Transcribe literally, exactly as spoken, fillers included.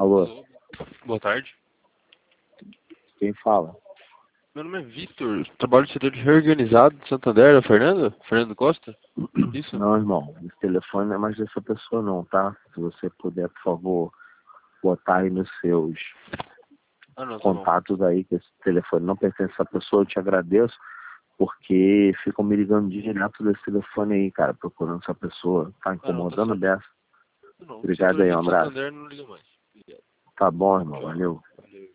Alô, Alô, boa tarde. quem fala? Meu nome é Vitor, trabalho no setor de reorganizado de Santander, é o Fernando? Fernando Costa? Isso? Não, irmão, esse telefone não é mais dessa pessoa não, tá? Se você puder, por favor, botar aí nos seus Ah, não, tá bom. contatos aí, que esse telefone não pertence a essa pessoa, eu te agradeço, porque ficam me ligando direto desse telefone aí, cara, procurando essa pessoa. Tá Ah, não, tá incomodando a certo. beça. Não, o Obrigado setor aí, aqui um de abraço. Santander não liga mais. Obrigado. Tá bom, irmão, Tchau. valeu. Valeu.